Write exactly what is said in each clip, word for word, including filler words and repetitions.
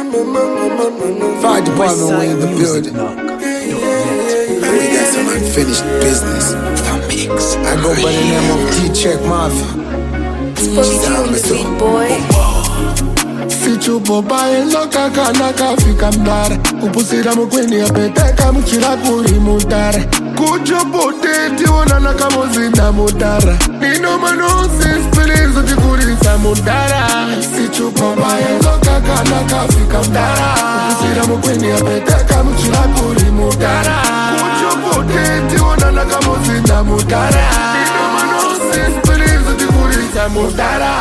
Fire department, we in the building. We got some unfinished business. Mix. I go by the name of T-Check Mafia. Sweet boy. Fichu bobaye loka kana kafika mdare Kupusira mkweni ya peteka mchira kuri mudare Kujo poteti wana naka mozina mudara Nino manosi spilizo tikurisa mudara Fichu bobaye loka kana kafika mdara Kupusira mkweni ya peteka mchira kuri mudara Kujo poteti wana naka mozina mudara Nino manosi spilizo tikurisa mudara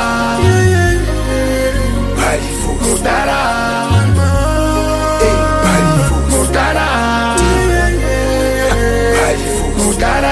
Mudara, hey, Mudara, Mudara,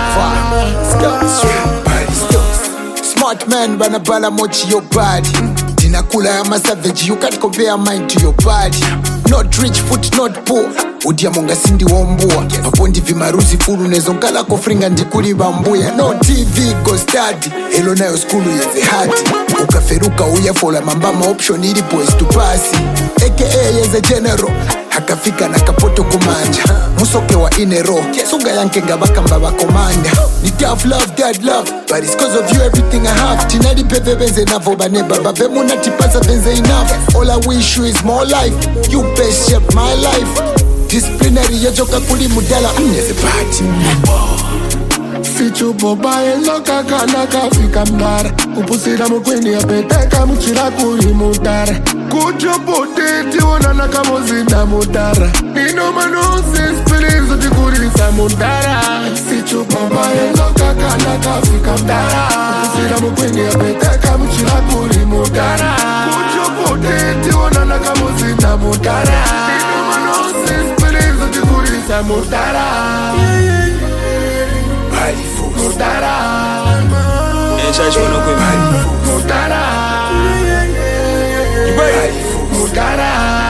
smart man, bana bala mochi your body. Dinakula ya savage, you can't compare mine to your body. Not rich, foot not poor. Udia monga sindi wombua Papondi vimaruzi furu nezonkala kofringa ndikuri bambuya. No T V go study Elo nayo skulu yeze hati Ukaferuka uyafola mambama option ili boys to pasi A K A yeze general Hakafika na kapoto kumanja Musoke wa inero Sunga yanke ngabaka mbaba komanda Ni tough love, dad love But it's cause of you everything I have Tinadi peve benze navo bane baba Vemuna tipasa benze enough All I wish you is more life You best shape my life Disciplinary yajoka kuli mudala Mnyeze party Fichu bobaye loka kana kafika mdare Kupusira mkweni ya peteka mchira kuri mudare Kujo poteti wana naka mozina mudara Nino manosi spilizo tikurisa mudara Fichu bobaye loka kana kafika mdara Kupusira mkweni ya peteka mchira kuri mudara Kujo poteti wana naka mozina mudara Nino manosi spilizo tikurisa mudara Mudara, Mudara, Mudara.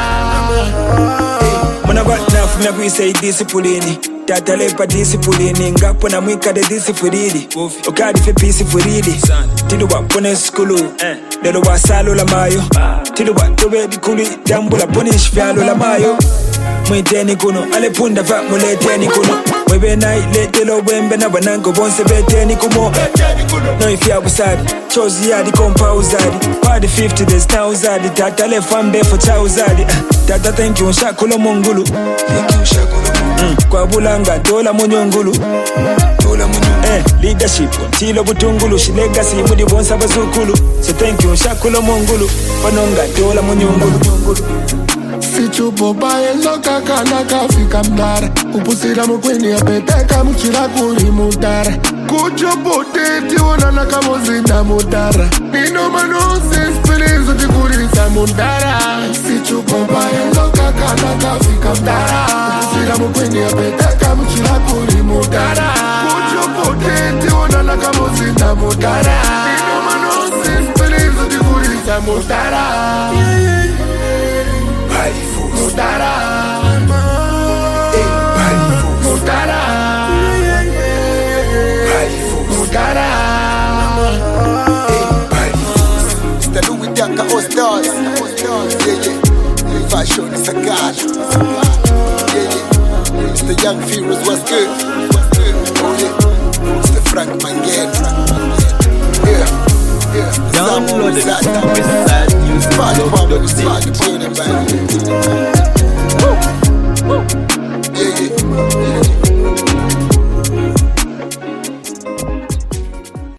Mwana kwa nafu mya kuisei disipulini Tata lepa disipulini Ngapo na mwika de disipulini Okadi fe pisipulini Tidu wa pone skulu Lelo wa salo la mayo Tidu wa tobe di kuli Dambu la ponish fialo la mayo Mwiteni kuno Alepunda fa muleteni kuno Webe na ilete lo wembe na banango bonse beteni kumo No if ya busadi Chozi ya di kompa uzadi Party fifty days na uzadi Tata le fambe for cha uzadi Tata thank you nshakulo mungulu Thank you nshakulo mungulu Kwa bulanga dola munyongulu Dola munyongulu Eh leadership Tilo butungulu Shi legacy mudi bonsa bazukulu So thank you nshakulo mungulu Panonga dola munyongulu Fichu bobaye loka kana kafika mdare Kupusira mkweni ya peteka mchira kuri mudare Kujo poteti wana naka mozina mudara Nino manosi spilizo tikurisa mudara Fichu bobaye loka kana kafika mdara Kupusira mkweni ya peteka mchira kuri mudara Kujo poteti wana naka mozina mudara Nino manosi spilizo tikurisa mudara Mudara, Mudara, Mudara. Mister Louis Daka Ostars. Yeah, yeah. Fashion is a god. Yeah, yeah. Mister Young Feroz was good. Oh yeah. Mister Frank Mangan. Yeah, yeah. Download it. West Side Music. Party, party, party, party, party,